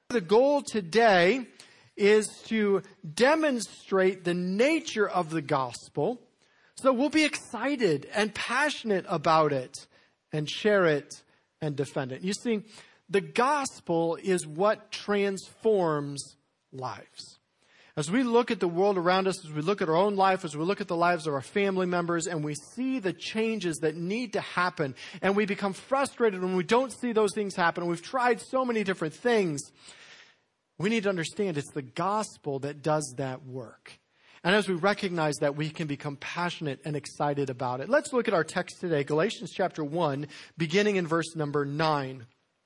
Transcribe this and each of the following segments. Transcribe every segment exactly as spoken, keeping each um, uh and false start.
The goal today is to demonstrate the nature of the gospel so we'll be excited and passionate about it and share it and defend it. You see, the gospel is what transforms lives. As we look at the world around us, as we look at our own life, as we look at the lives of our family members, and we see the changes that need to happen, and we become frustrated when we don't see those things happen, and we've tried so many different things, we need to understand it's the gospel that does that work. And as we recognize that, we can become passionate and excited about it. Let's look at our text today, Galatians chapter one, beginning in verse number nine.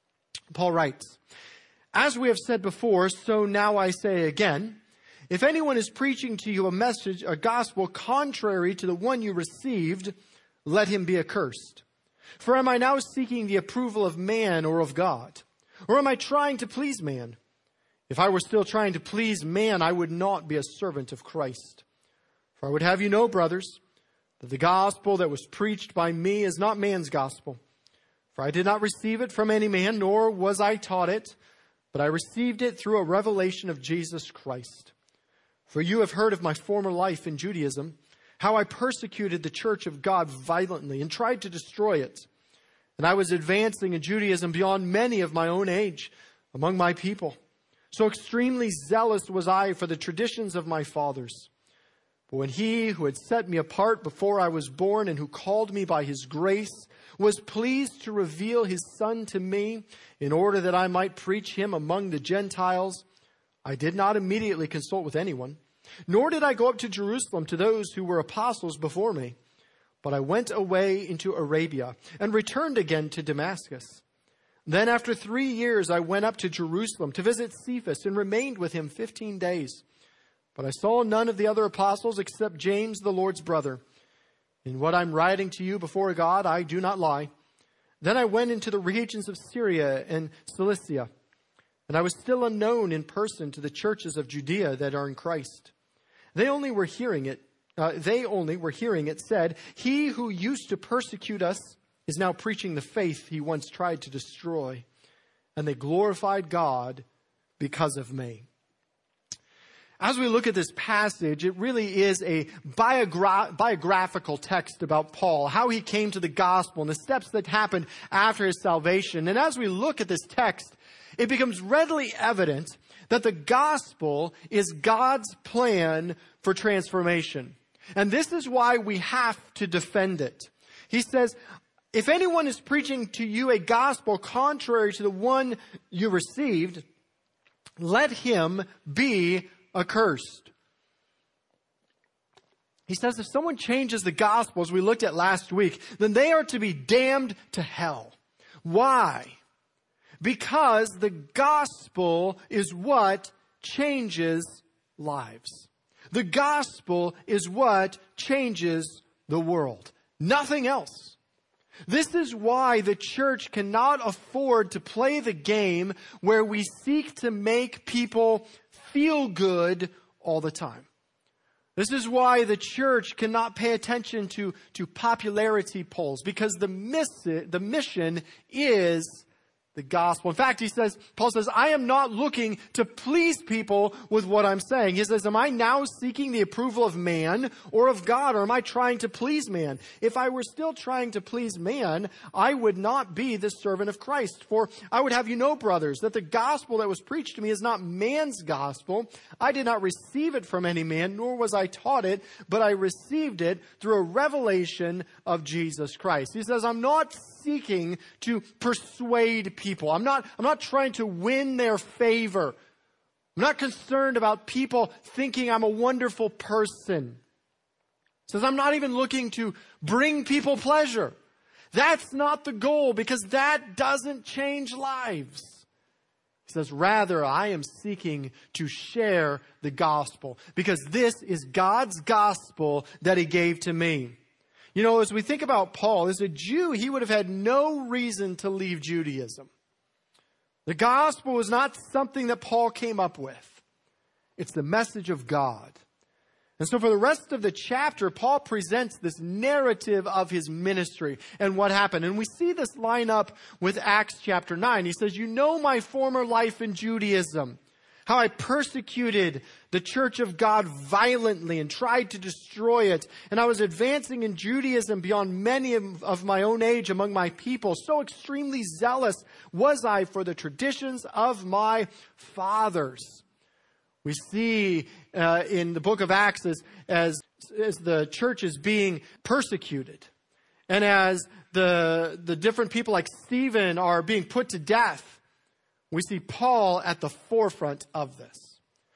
Paul writes, "As we have said before, so now I say again, if anyone is preaching to you a message, a gospel contrary to the one you received, let him be accursed. For am I now seeking the approval of man or of God? Or am I trying to please man? If I were still trying to please man, I would not be a servant of Christ. For I would have you know, brothers, that the gospel that was preached by me is not man's gospel. For I did not receive it from any man, nor was I taught it, but I received it through a revelation of Jesus Christ. For you have heard of my former life in Judaism, how I persecuted the church of God violently and tried to destroy it. And I was advancing in Judaism beyond many of my own age among my people. So extremely zealous was I for the traditions of my fathers. But when he who had set me apart before I was born and who called me by his grace was pleased to reveal his Son to me in order that I might preach him among the Gentiles, I did not immediately consult with anyone, nor did I go up to Jerusalem to those who were apostles before me. But I went away into Arabia and returned again to Damascus. Then after three years I went up to Jerusalem to visit Cephas and remained with him fifteen days. But I saw none of the other apostles except James, the Lord's brother. In what I'm writing to you before God, I do not lie. Then I went into the regions of Syria and Cilicia, and I was still unknown in person to the churches of Judea that are in Christ. They only were hearing it. Uh, they only were hearing it said, he who used to persecute us is now preaching the faith he once tried to destroy. And they glorified God because of me." As we look at this passage, it really is a biogra- biographical text about Paul, how he came to the gospel and the steps that happened after his salvation. And as we look at this text, it becomes readily evident that the gospel is God's plan for transformation. And this is why we have to defend it. He says, if anyone is preaching to you a gospel contrary to the one you received, let him be accursed. He says if someone changes the gospel, as we looked at last week, then they are to be damned to hell. Why? Because the gospel is what changes lives. The gospel is what changes the world. Nothing else. This is why the church cannot afford to play the game where we seek to make people feel good all the time. This is why the church cannot pay attention to, to popularity polls, because the, miss, the mission is the gospel. In fact, he says, Paul says, I am not looking to please people with what I'm saying. He says, am I now seeking the approval of man or of God, or am I trying to please man? If I were still trying to please man, I would not be the servant of Christ. For I would have you know, brothers, that the gospel that was preached to me is not man's gospel. I did not receive it from any man, nor was I taught it, but I received it through a revelation of Jesus Christ. He says, I'm not seeking to persuade people. I'm not, I'm not trying to win their favor. I'm not concerned about people thinking I'm a wonderful person. He says, I'm not even looking to bring people pleasure. That's not the goal, because that doesn't change lives. He says, rather, I am seeking to share the gospel, because this is God's gospel that he gave to me. You know, as we think about Paul, as a Jew, he would have had no reason to leave Judaism. The gospel was not something that Paul came up with. It's the message of God. And so for the rest of the chapter, Paul presents this narrative of his ministry and what happened. And we see this line up with Acts chapter nine. He says, you know my former life in Judaism, how I persecuted the church of God violently and tried to destroy it. And I was advancing in Judaism beyond many of, of my own age among my people. So extremely zealous was I for the traditions of my fathers. We see uh, in the book of Acts as, as, as the church is being persecuted. And as the, the different people like Stephen are being put to death, we see Paul at the forefront of this.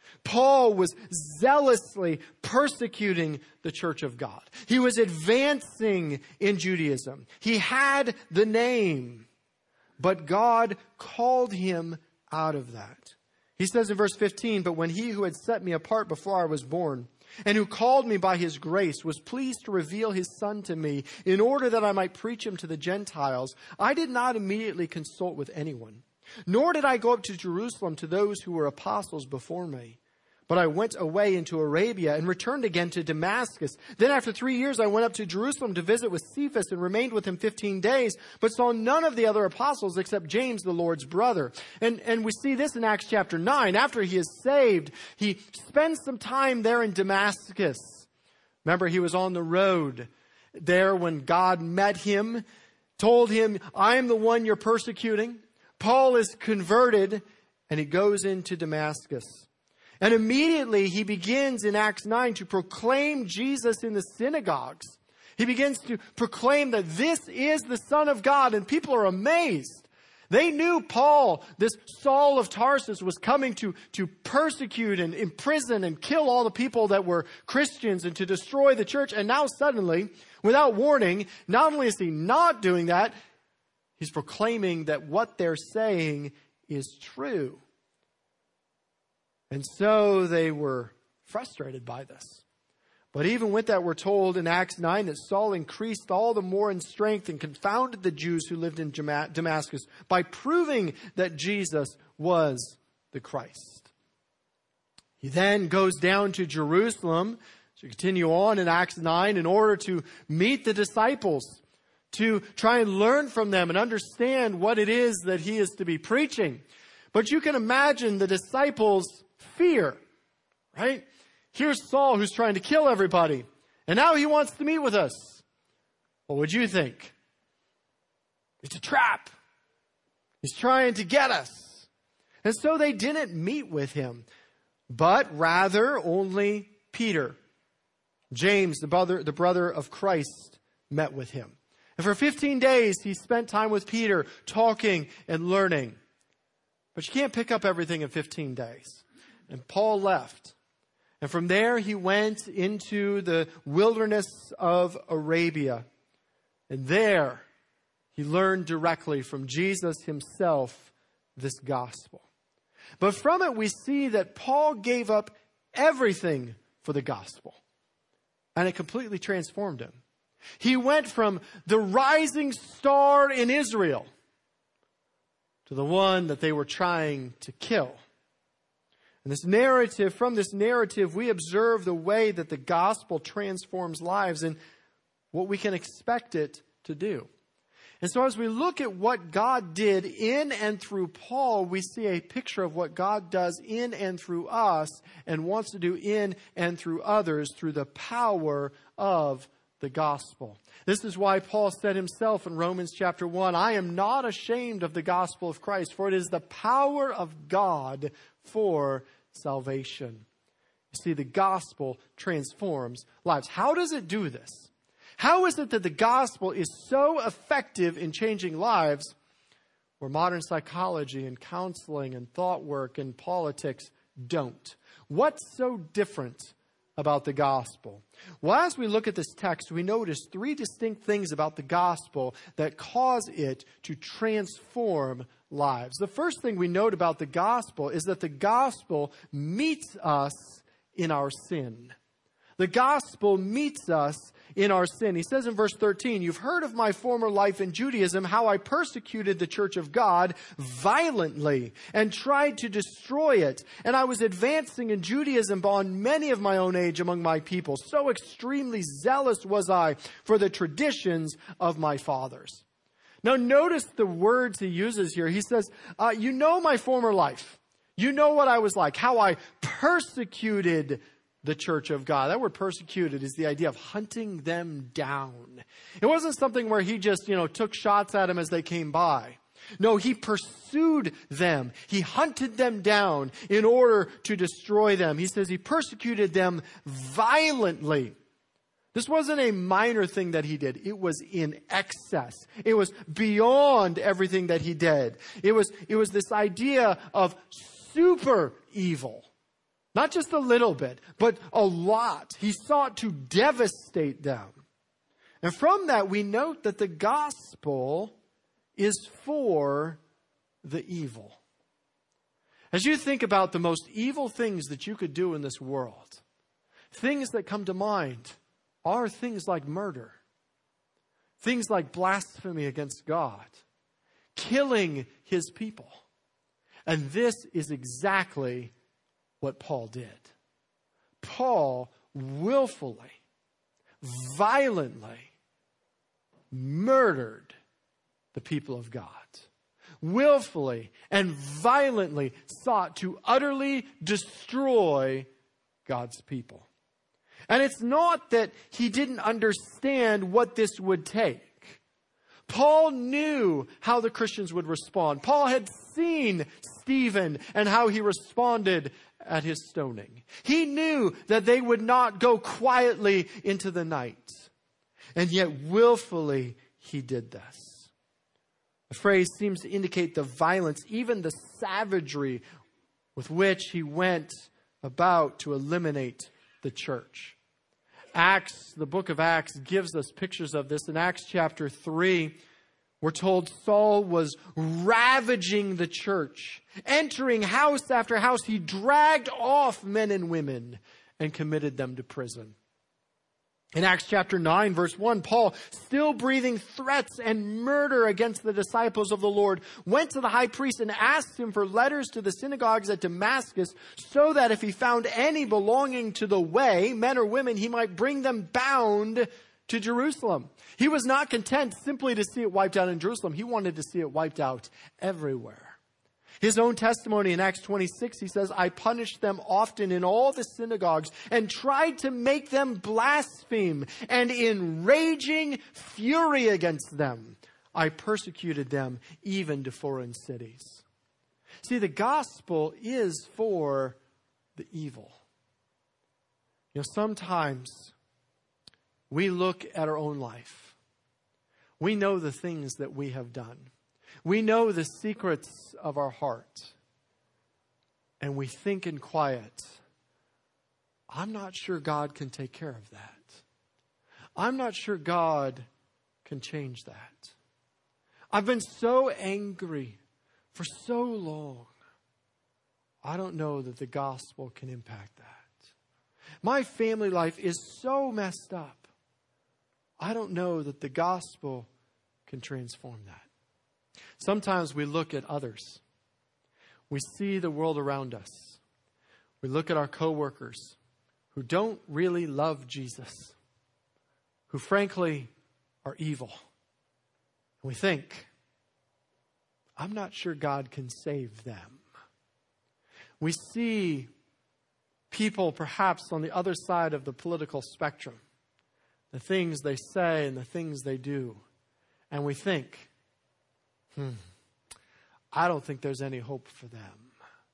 Paul was zealously persecuting the church of God. He was advancing in Judaism. He had the name, but God called him out of that. He says in verse fifteen, but when he who had set me apart before I was born, and who called me by his grace, was pleased to reveal his Son to me in order that I might preach him to the Gentiles, I did not immediately consult with anyone, nor did I go up to Jerusalem to those who were apostles before me. But I went away into Arabia and returned again to Damascus. Then after three years, I went up to Jerusalem to visit with Cephas and remained with him fifteen days, but saw none of the other apostles except James, the Lord's brother. And, and we see this in Acts chapter nine. After he is saved, he spends some time there in Damascus. Remember, he was on the road there when God met him, told him, I am the one you're persecuting. Paul is converted, and he goes into Damascus. And immediately he begins in Acts nine to proclaim Jesus in the synagogues. He begins to proclaim that this is the Son of God, and people are amazed. They knew Paul, this Saul of Tarsus, was coming to, to persecute and imprison and kill all the people that were Christians and to destroy the church. And now suddenly, without warning, not only is he not doing that, he's proclaiming that what they're saying is true. And so they were frustrated by this. But even with that, we're told in Acts nine that Saul increased all the more in strength and confounded the Jews who lived in Damascus by proving that Jesus was the Christ. He then goes down to Jerusalem to continue on in Acts nine in order to meet the disciples, to try and learn from them and understand what it is that he is to be preaching. But you can imagine the disciples' fear, right? Here's Saul who's trying to kill everybody, and now he wants to meet with us. What would you think? It's a trap. He's trying to get us. And so they didn't meet with him, but rather only Peter, James, the brother, the brother of Christ, met with him. And for fifteen days, he spent time with Peter, talking and learning. But you can't pick up everything in fifteen days. And Paul left. And from there, he went into the wilderness of Arabia. And there, he learned directly from Jesus himself this gospel. But from it, we see that Paul gave up everything for the gospel. And it completely transformed him. He went from the rising star in Israel to the one that they were trying to kill. And this narrative, from this narrative, we observe the way that the gospel transforms lives and what we can expect it to do. And so as we look at what God did in and through Paul, we see a picture of what God does in and through us and wants to do in and through others through the power of the gospel. This is why Paul said himself in Romans chapter one, I am not ashamed of the gospel of Christ, for it is the power of God for salvation. You see, the gospel transforms lives. How does it do this? How is it that the gospel is so effective in changing lives where modern psychology and counseling and thought work and politics don't? What's so different about the gospel? Well, as we look at this text, we notice three distinct things about the gospel that cause it to transform lives. The first thing we note about the gospel is that the gospel meets us in our sin. The gospel meets us in our sin. He says in verse thirteen, "You've heard of my former life in Judaism, how I persecuted the church of God violently and tried to destroy it. And I was advancing in Judaism beyond many of my own age among my people. So extremely zealous was I for the traditions of my fathers." Now notice the words he uses here. He says, uh, you know my former life. You know what I was like, how I persecuted the church of God. That word persecuted is the idea of hunting them down. It wasn't something where he just, you know, took shots at them as they came by. No, he pursued them. He hunted them down in order to destroy them. He says he persecuted them violently. This wasn't a minor thing that he did. It was in excess. It was beyond everything that he did. It was, it was this idea of super evil. Not just a little bit, but a lot. He sought to devastate them. And from that, we note that the gospel is for the evil. As you think about the most evil things that you could do in this world, things that come to mind are things like murder, things like blasphemy against God, killing his people. And this is exactly what Paul did. Paul willfully, violently murdered the people of God. Willfully and violently sought to utterly destroy God's people. And it's not that he didn't understand what this would take. Paul knew how the Christians would respond. Paul had seen Stephen and how he responded at his stoning. He knew that they would not go quietly into the night. And yet willfully he did this. The phrase seems to indicate the violence, even the savagery with which he went about to eliminate the church. Acts, the book of Acts, gives us pictures of this. In Acts chapter three, we're told Saul was ravaging the church. Entering house after house, he dragged off men and women and committed them to prison. In Acts chapter nine, verse one, Paul, still breathing threats and murder against the disciples of the Lord, went to the high priest and asked him for letters to the synagogues at Damascus, so that if he found any belonging to the way, men or women, he might bring them bound to Jerusalem. He was not content simply to see it wiped out in Jerusalem. He wanted to see it wiped out everywhere. His own testimony in Acts twenty-six, he says, "I punished them often in all the synagogues and tried to make them blaspheme. And in raging fury against them, I persecuted them even to foreign cities." See, the gospel is for the evil. You know, sometimes we look at our own life. We know the things that we have done. We know the secrets of our heart. And we think in quiet, I'm not sure God can take care of that. I'm not sure God can change that. I've been so angry for so long. I don't know that the gospel can impact that. My family life is so messed up. I don't know that the gospel can transform that. Sometimes we look at others. We see the world around us. We look at our coworkers who don't really love Jesus, who frankly are evil. And we think, I'm not sure God can save them. We see people perhaps on the other side of the political spectrum, the things they say and the things they do. And we think, hmm, I don't think there's any hope for them.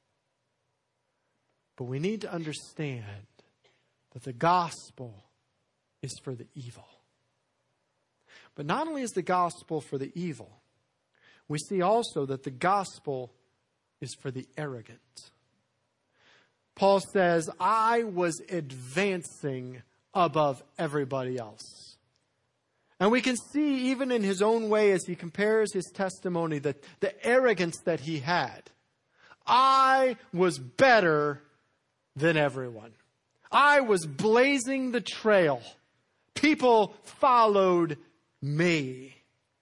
But we need to understand that the gospel is for the evil. But not only is the gospel for the evil, we see also that the gospel is for the arrogant. Paul says, I was advancing above everybody else. And we can see even in his own way as he compares his testimony that the arrogance that he had. I was better than everyone. I was blazing the trail. People followed me.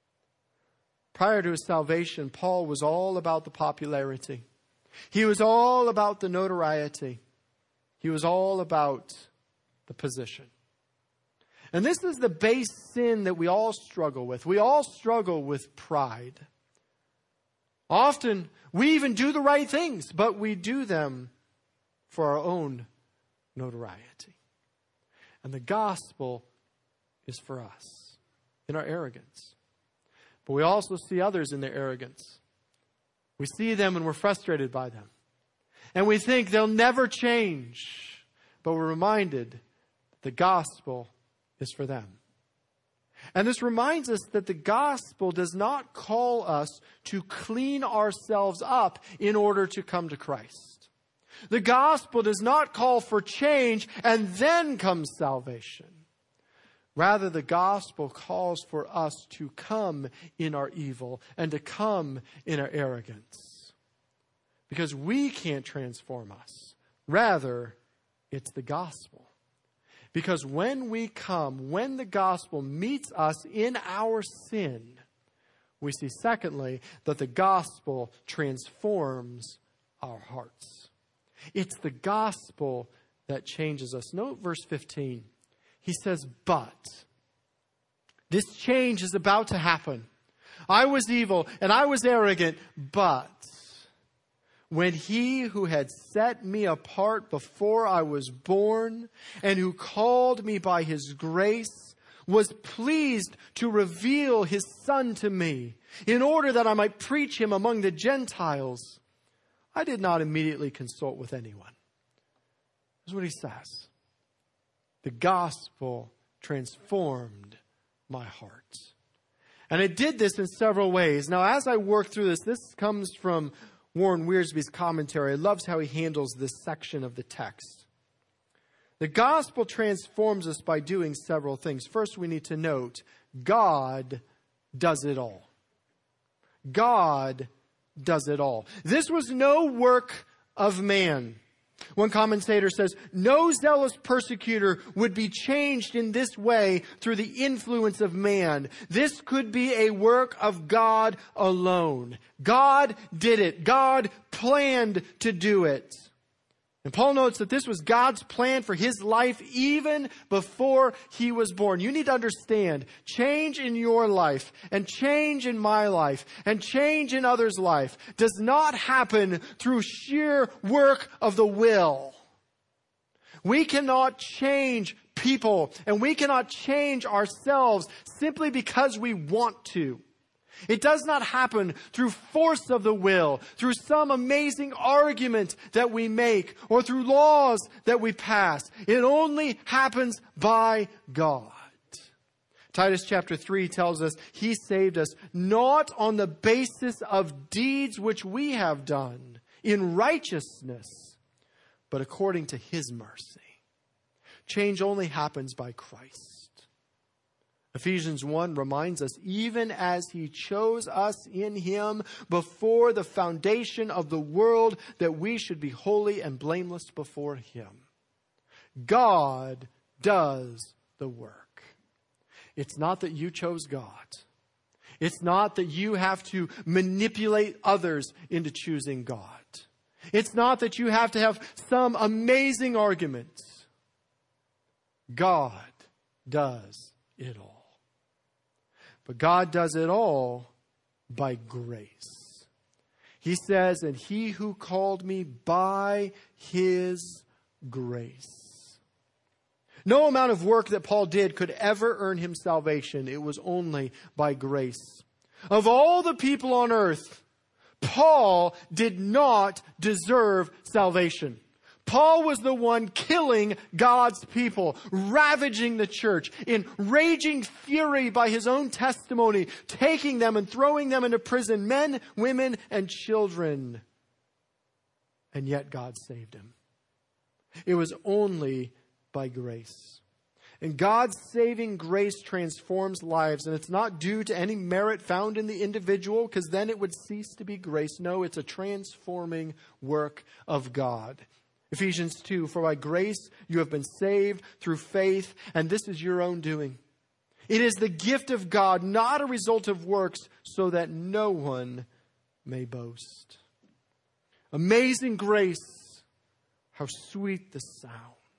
Prior to his salvation, Paul was all about the popularity. He was all about the notoriety. He was all about the position. And this is the base sin that we all struggle with. We all struggle with pride. Often, we even do the right things, but we do them for our own notoriety. And the gospel is for us in our arrogance. But we also see others in their arrogance. We see them and we're frustrated by them. And we think they'll never change. But we're reminded the gospel is for them. And this reminds us that the gospel does not call us to clean ourselves up in order to come to Christ. The gospel does not call for change and then comes salvation. Rather, the gospel calls for us to come in our evil and to come in our arrogance. Because we can't transform us. Rather, it's the gospel. Because when we come, when the gospel meets us in our sin, we see, secondly, that the gospel transforms our hearts. It's the gospel that changes us. Note verse fifteen. He says, but. This change is about to happen. I was evil and I was arrogant, but when he who had set me apart before I was born and who called me by his grace was pleased to reveal his Son to me in order that I might preach him among the Gentiles, I did not immediately consult with anyone. That's what he says. The gospel transformed my heart. And it did this in several ways. Now, as I work through this, this comes from Warren Wiersbe's commentary. I love how he handles this section of the text. The gospel transforms us by doing several things. First, we need to note, God does it all. God does it all. This was no work of man. One commentator says, no zealous persecutor would be changed in this way through the influence of man. This could be a work of God alone. God did it. God planned to do it. And Paul notes that this was God's plan for his life even before he was born. You need to understand, change in your life and change in my life and change in others' life does not happen through sheer work of the will. We cannot change people and we cannot change ourselves simply because we want to. It does not happen through force of the will, through some amazing argument that we make, or through laws that we pass. It only happens by God. Titus chapter three tells us he saved us not on the basis of deeds which we have done in righteousness, but according to his mercy. Change only happens by Christ. Ephesians one reminds us, even as he chose us in him before the foundation of the world, that we should be holy and blameless before him. God does the work. It's not that you chose God. It's not that you have to manipulate others into choosing God. It's not that you have to have some amazing argument. God does it all. But God does it all by grace. He says, and he who called me by his grace. No amount of work that Paul did could ever earn him salvation. It was only by grace. Of all the people on earth, Paul did not deserve salvation. Paul was the one killing God's people, ravaging the church, in raging fury by his own testimony, taking them and throwing them into prison, men, women, and children. And yet God saved him. It was only by grace. And God's saving grace transforms lives, and it's not due to any merit found in the individual, because then it would cease to be grace. No, it's a transforming work of God. Ephesians two, for by grace you have been saved through faith, and this is your own doing. It is the gift of God, not a result of works, so that no one may boast. Amazing grace, how sweet the sound.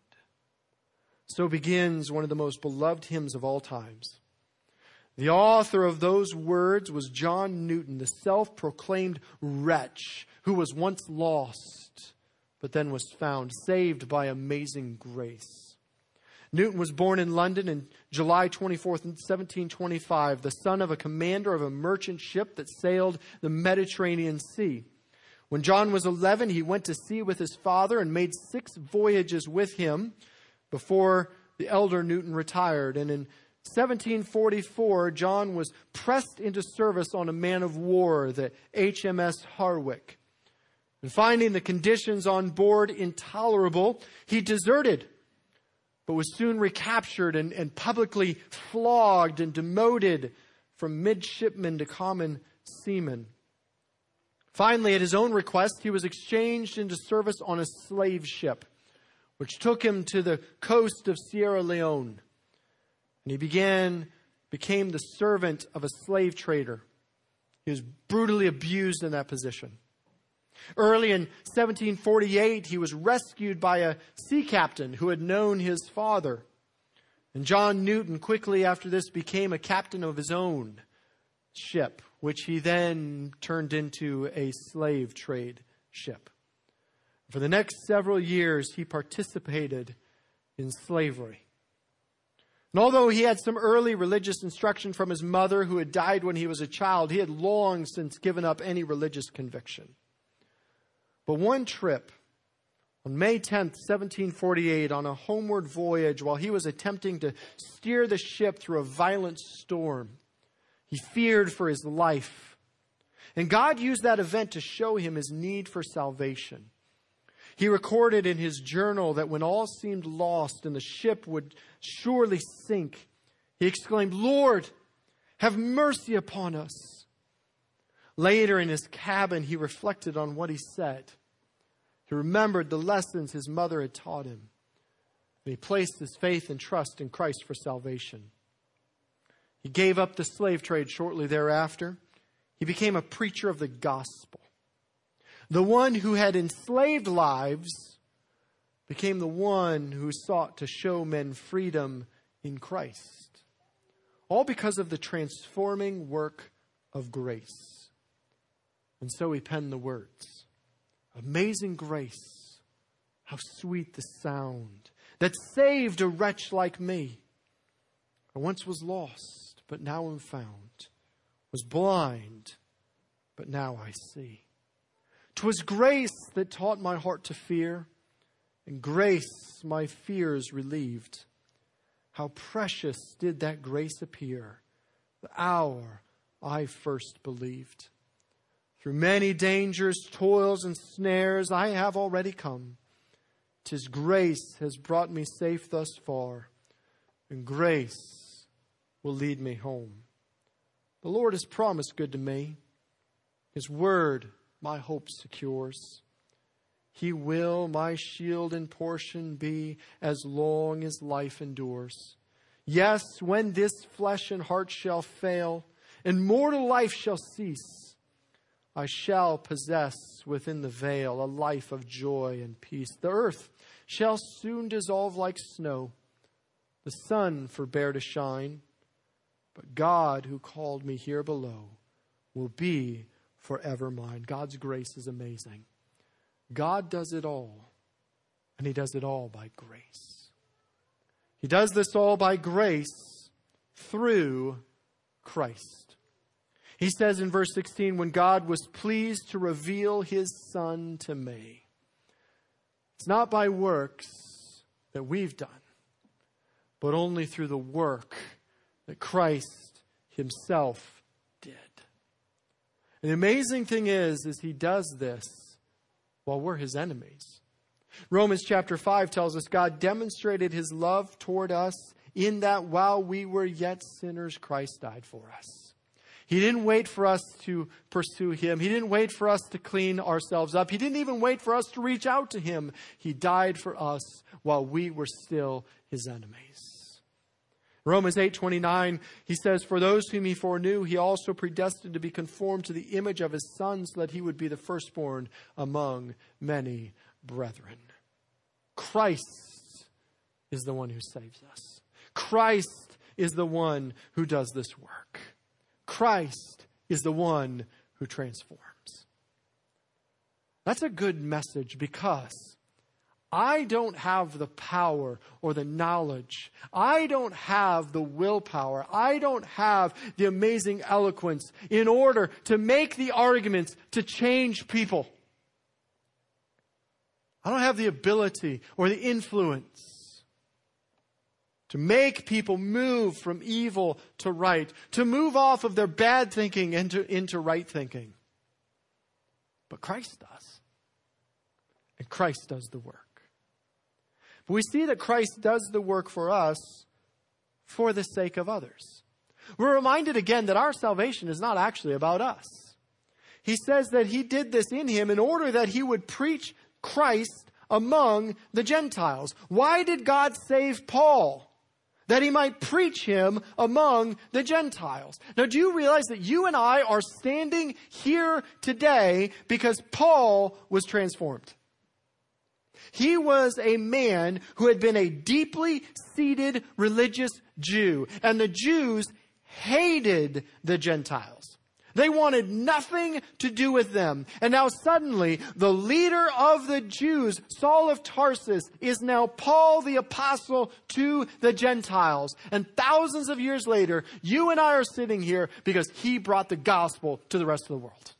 So begins one of the most beloved hymns of all times. The author of those words was John Newton, the self-proclaimed wretch who was once lost, but then was found, saved by amazing grace. Newton was born in London on July twenty-fourth, seventeen twenty-five, the son of a commander of a merchant ship that sailed the Mediterranean Sea. When John was eleven, he went to sea with his father and made six voyages with him before the elder Newton retired. And in seventeen forty-four, John was pressed into service on a man of war, the H M S Harwick. And finding the conditions on board intolerable, he deserted, but was soon recaptured and, and publicly flogged and demoted from midshipman to common seaman. Finally, at his own request, he was exchanged into service on a slave ship, which took him to the coast of Sierra Leone. And he began, became the servant of a slave trader. He was brutally abused in that position. Early in seventeen forty-eight, he was rescued by a sea captain who had known his father. And John Newton quickly after this became a captain of his own ship, which he then turned into a slave trade ship. For the next several years, he participated in slavery. And although he had some early religious instruction from his mother, who had died when he was a child, he had long since given up any religious conviction. But one trip, on May tenth, seventeen forty-eight, on a homeward voyage, while he was attempting to steer the ship through a violent storm, he feared for his life. And God used that event to show him his need for salvation. He recorded in his journal that when all seemed lost and the ship would surely sink, he exclaimed, "Lord, have mercy upon us." Later in his cabin, he reflected on what he said. He remembered the lessons his mother had taught him. And he placed his faith and trust in Christ for salvation. He gave up the slave trade shortly thereafter. He became a preacher of the gospel. The one who had enslaved lives became the one who sought to show men freedom in Christ. All because of the transforming work of grace. And so he penned the words, "Amazing grace, how sweet the sound that saved a wretch like me. I once was lost, but now am found, was blind, but now I see. 'Twas grace that taught my heart to fear, and grace my fears relieved. How precious did that grace appear, the hour I first believed. Through many dangers, toils, and snares I have already come. 'Tis grace has brought me safe thus far, and grace will lead me home. The Lord has promised good to me. His word my hope secures. He will my shield and portion be as long as life endures. Yes, when this flesh and heart shall fail, and mortal life shall cease, I shall possess within the veil a life of joy and peace. The earth shall soon dissolve like snow, the sun forbear to shine, but God who called me here below will be forever mine." God's grace is amazing. God does it all, and he does it all by grace. He does this all by grace through Christ. He says in verse sixteen, when God was pleased to reveal his Son to me. It's not by works that we've done, but only through the work that Christ himself did. And the amazing thing is, is he does this while we're his enemies. Romans chapter five tells us God demonstrated his love toward us in that while we were yet sinners, Christ died for us. He didn't wait for us to pursue him. He didn't wait for us to clean ourselves up. He didn't even wait for us to reach out to him. He died for us while we were still his enemies. Romans eight twenty-nine, he says, "For those whom he foreknew, he also predestined to be conformed to the image of his Son, so that he would be the firstborn among many brethren." Christ is the one who saves us. Christ is the one who does this work. Christ is the one who transforms. That's a good message, because I don't have the power or the knowledge. I don't have the willpower. I don't have the amazing eloquence in order to make the arguments to change people. I don't have the ability or the influence to make people move from evil to right, to move off of their bad thinking into, into right thinking. But Christ does. And Christ does the work. But we see that Christ does the work for us for the sake of others. We're reminded again that our salvation is not actually about us. He says that he did this in him in order that he would preach Christ among the Gentiles. Why did God save Paul? That he might preach him among the Gentiles. Now, do you realize that you and I are standing here today because Paul was transformed? He was a man who had been a deeply seated religious Jew, and the Jews hated the Gentiles. They wanted nothing to do with them. And now suddenly, the leader of the Jews, Saul of Tarsus, is now Paul the Apostle to the Gentiles. And thousands of years later, you and I are sitting here because he brought the gospel to the rest of the world.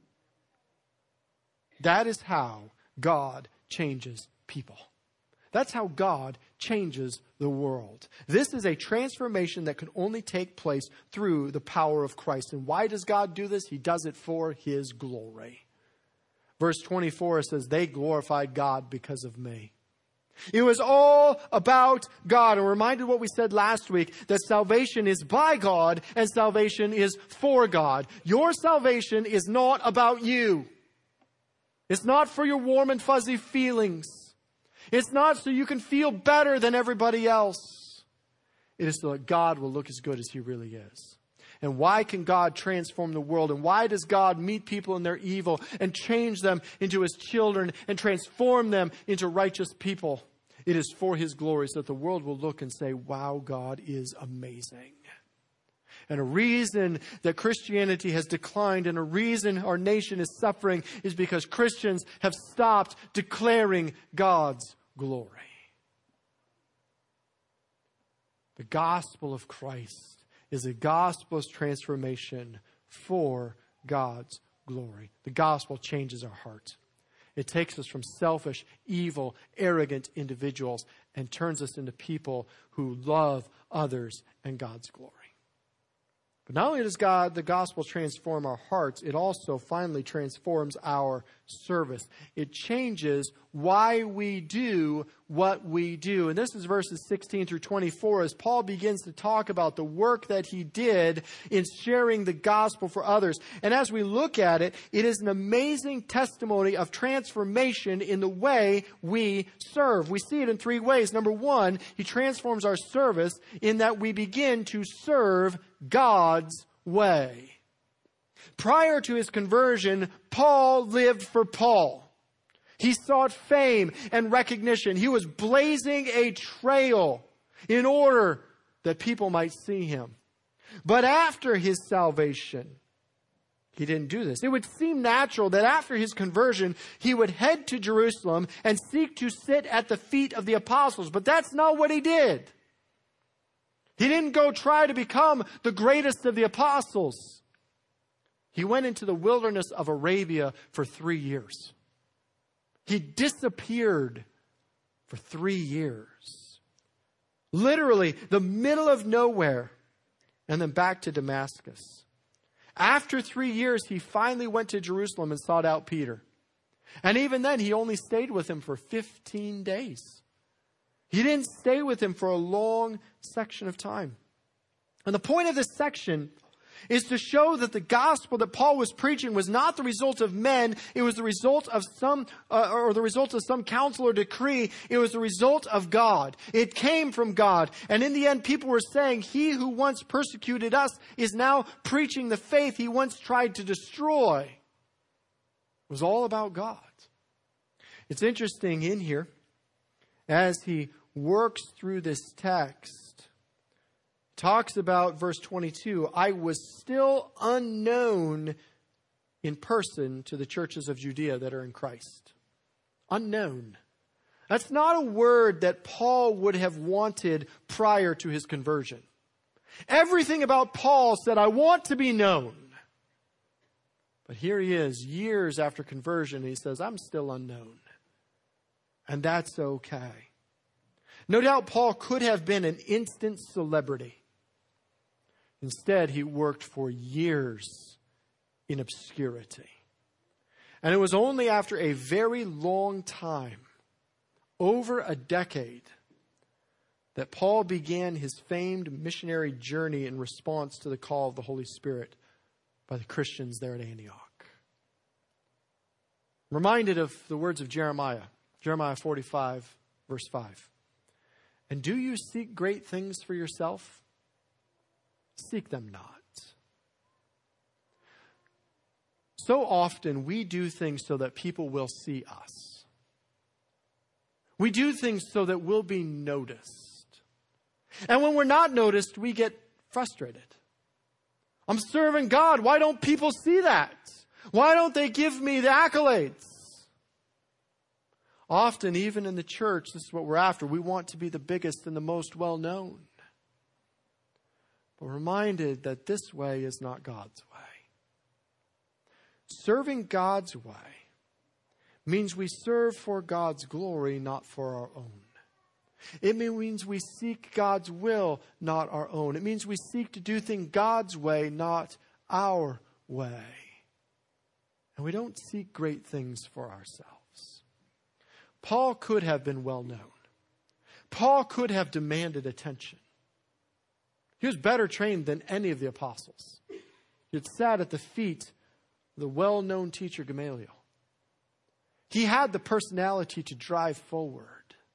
That is how God changes people. That's how God changes the world. This is a transformation that can only take place through the power of Christ. And why does God do this? He does it for his glory. Verse twenty-four says, "They glorified God because of me." It was all about God. And we're reminded what we said last week, that salvation is by God and salvation is for God. Your salvation is not about you. It's not for your warm and fuzzy feelings. It's not so you can feel better than everybody else. It is so that God will look as good as he really is. And why can God transform the world? And why does God meet people in their evil and change them into his children and transform them into righteous people? It is for his glory, so that the world will look and say, wow, God is amazing. And a reason that Christianity has declined and a reason our nation is suffering is because Christians have stopped declaring God's glory. The gospel of Christ is a gospel of transformation for God's glory. The gospel changes our heart. It takes us from selfish, evil, arrogant individuals and turns us into people who love others and God's glory. But not only does God, the gospel, transform our hearts, it also finally transforms our service. It changes why we do what we do. And this is verses sixteen through twenty-four as Paul begins to talk about the work that he did in sharing the gospel for others. And as we look at it, it is an amazing testimony of transformation in the way we serve. We see it in three ways. Number one, he transforms our service in that we begin to serve God's way. Prior to his conversion, Paul lived for Paul. He sought fame and recognition. He was blazing a trail in order that people might see him. But after his salvation, he didn't do this. It would seem natural that after his conversion, he would head to Jerusalem and seek to sit at the feet of the apostles. But that's not what he did. He didn't go try to become the greatest of the apostles. He went into the wilderness of Arabia for three years. He disappeared for three years. Literally, the middle of nowhere, and then back to Damascus. After three years, he finally went to Jerusalem and sought out Peter. And even then, he only stayed with him for fifteen days. He didn't stay with him for a long section of time. And the point of this section is to show that the gospel that Paul was preaching was not the result of men. It was the result of some, uh, or the result of some council or decree. It was the result of God. It came from God. And in the end, people were saying, he who once persecuted us is now preaching the faith he once tried to destroy. It was all about God. It's interesting in here, as he works through this text, talks about verse twenty-two, I was still unknown in person to the churches of Judea that are in Christ. Unknown. That's not a word that Paul would have wanted prior to his conversion. Everything about Paul said, I want to be known. But here he is, years after conversion, and he says, I'm still unknown. And that's okay. No doubt Paul could have been an instant celebrity. Instead, he worked for years in obscurity. And it was only after a very long time, over a decade, that Paul began his famed missionary journey in response to the call of the Holy Spirit by the Christians there at Antioch. I'm reminded of the words of Jeremiah, Jeremiah forty-five, verse five. And do you seek great things for yourself? Seek them not. So often we do things so that people will see us. We do things so that we'll be noticed. And when we're not noticed, we get frustrated. I'm serving God. Why don't people see that? Why don't they give me the accolades? Often, even in the church, this is what we're after. We want to be the biggest and the most well-known. But we're reminded that this way is not God's way. Serving God's way means we serve for God's glory, not for our own. It means we seek God's will, not our own. It means we seek to do things God's way, not our way. And we don't seek great things for ourselves. Paul could have been well known. Paul could have demanded attention. He was better trained than any of the apostles. He had sat at the feet of the well-known teacher Gamaliel. He had the personality to drive forward.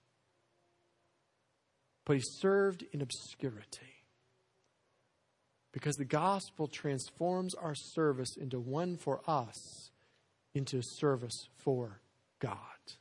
But he served in obscurity. Because the gospel transforms our service into one for us, into service for God.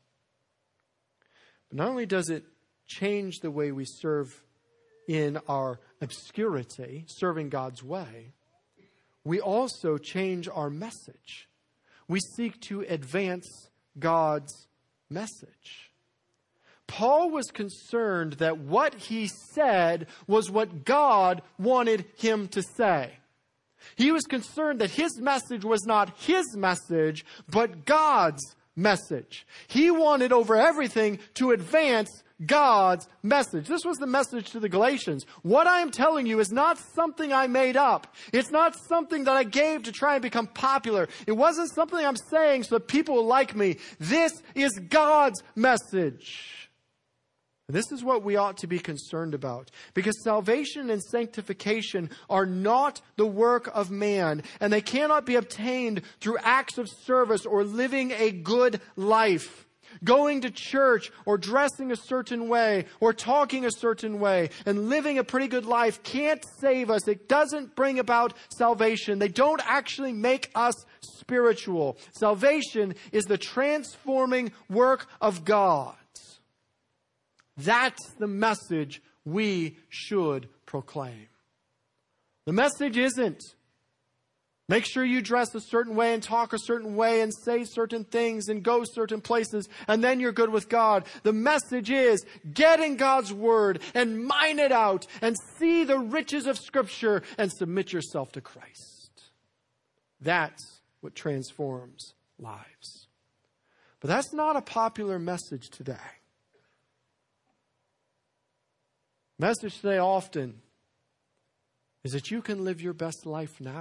But not only does it change the way we serve in our obscurity, serving God's way, we also change our message. We seek to advance God's message. Paul was concerned that what he said was what God wanted him to say. He was concerned that his message was not his message, but God's message. He wanted over everything to advance God's message. This was the message to the Galatians. What I am telling you is not something I made up. It's not something that I gave to try and become popular. It wasn't something I'm saying so that people will like me. This is God's message. And this is what we ought to be concerned about. Because salvation and sanctification are not the work of man. And they cannot be obtained through acts of service or living a good life. Going to church or dressing a certain way or talking a certain way and living a pretty good life can't save us. It doesn't bring about salvation. They don't actually make us spiritual. Salvation is the transforming work of God. That's the message we should proclaim. The message isn't make sure you dress a certain way and talk a certain way and say certain things and go certain places and then you're good with God. The message is get in God's word and mine it out and see the riches of Scripture and submit yourself to Christ. That's what transforms lives. But that's not a popular message today. Message today often is that you can live your best life now.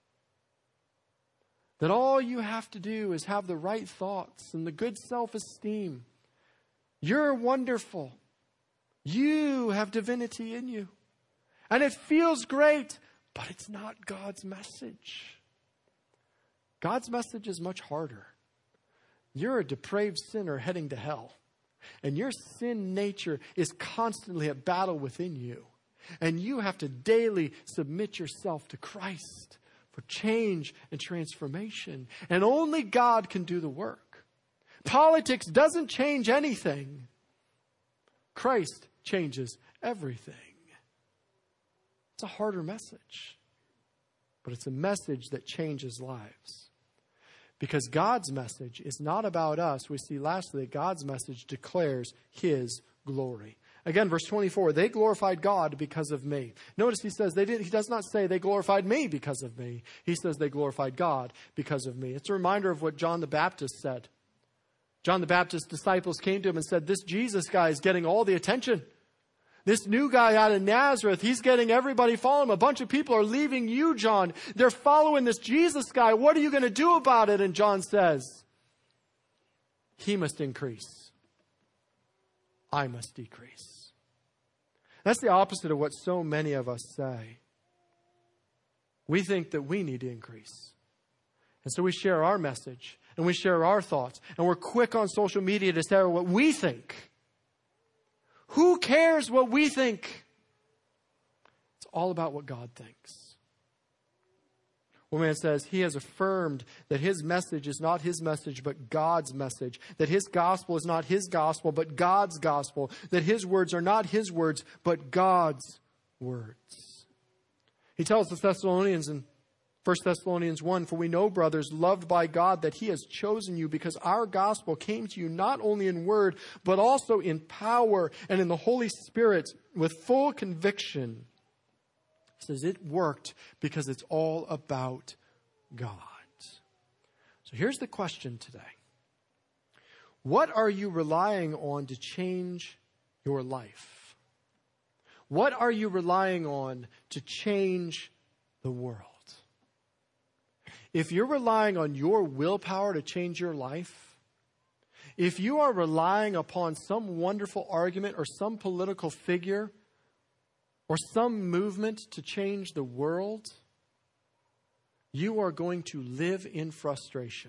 That all you have to do is have the right thoughts and the good self-esteem. You're wonderful. You have divinity in you. And it feels great, But it's not God's message. God's message is much harder. You're a depraved sinner heading to hell. And your sin nature is constantly at battle within you. And you have to daily submit yourself to Christ for change and transformation. And only God can do the work. Politics doesn't change anything. Christ changes everything. It's a harder message. But it's a message that changes lives. Because God's message is not about us. We see lastly that God's message declares His glory. Again, verse twenty-four, they glorified God because of me. Notice he says, they did, he does not say they glorified me because of me. He says they glorified God because of me. It's a reminder of what John the Baptist said. John the Baptist's disciples came to him and said, this Jesus guy is getting all the attention. This new guy out of Nazareth, he's getting everybody following him. A bunch of people are leaving you, John. They're following this Jesus guy. What are you going to do about it? And John says, he must increase. I must decrease. That's the opposite of what so many of us say. We think that we need to increase. And so we share our message and we share our thoughts. And we're quick on social media to say what we think. Who cares what we think? It's all about what God thinks. One man says he has affirmed that his message is not his message, but God's message. That his gospel is not his gospel, but God's gospel. That his words are not his words, but God's words. He tells the Thessalonians in First Thessalonians one, for we know, brothers, loved by God, that He has chosen you because our gospel came to you not only in word, but also in power and in the Holy Spirit with full conviction. He says it worked because it's all about God. So here's the question today. What are you relying on to change your life? What are you relying on to change the world? If you're relying on your willpower to change your life, if you are relying upon some wonderful argument or some political figure or some movement to change the world, you are going to live in frustration.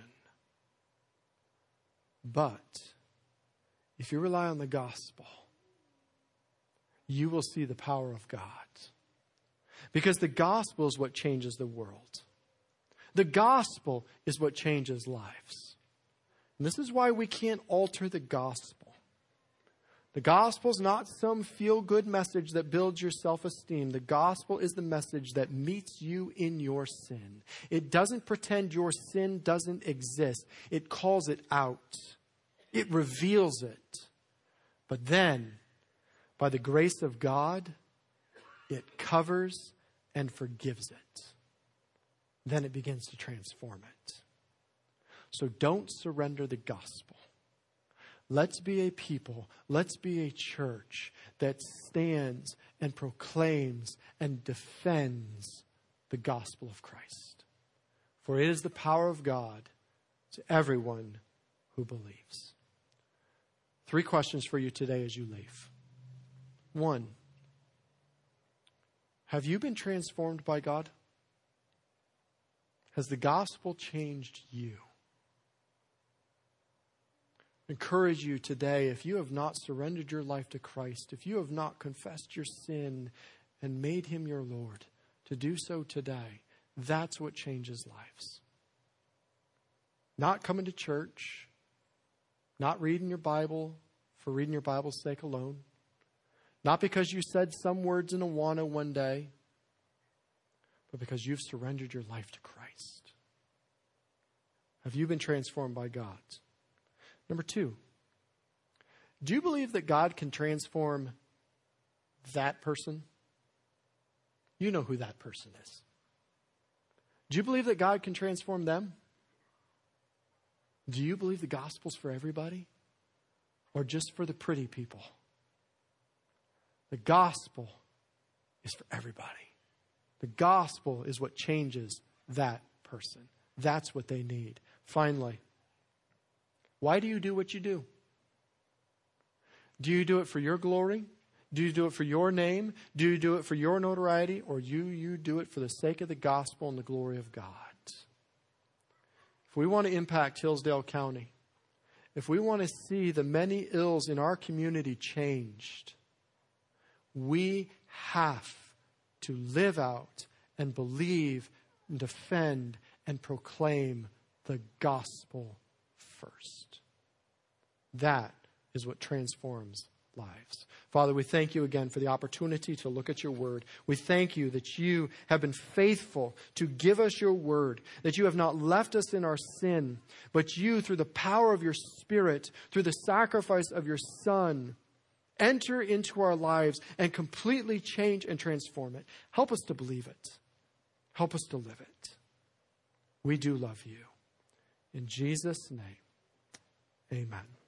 But if you rely on the gospel, you will see the power of God. Because the gospel is what changes the world. The gospel is what changes lives. And this is why we can't alter the gospel. The gospel is not some feel-good message that builds your self-esteem. The gospel is the message that meets you in your sin. It doesn't pretend your sin doesn't exist. It calls it out. It reveals it. But then, by the grace of God, it covers and forgives it. Then it begins to transform it. So don't surrender the gospel. Let's be a people, let's be a church that stands and proclaims and defends the gospel of Christ. For it is the power of God to everyone who believes. Three questions for you today as you leave. One, have you been transformed by God? Has the gospel changed you? I encourage you today, if you have not surrendered your life to Christ, if you have not confessed your sin and made Him your Lord, to do so today. That's what changes lives. Not coming to church, not reading your Bible for reading your Bible's sake alone, not because you said some words in Awana one day, but because you've surrendered your life to Christ. Have you been transformed by God? Number two, do you believe that God can transform that person? You know who that person is. Do you believe that God can transform them? Do you believe the gospel's for everybody? Or just for the pretty people? The gospel is for everybody. The gospel is what changes that person. That's what they need. Finally, why do you do what you do? Do you do it for your glory? Do you do it for your name? Do you do it for your notoriety? Or you, you do it for the sake of the gospel and the glory of God? If we want to impact Hillsdale County, if we want to see the many ills in our community changed, we have to live out and believe and defend and proclaim the gospel first. That is what transforms lives. Father, we thank you again for the opportunity to look at your word. We thank you that you have been faithful to give us your word, that you have not left us in our sin, but you, through the power of your Spirit, through the sacrifice of your Son, enter into our lives and completely change and transform it. Help us to believe it. Help us to live it. We do love you. In Jesus' name, amen.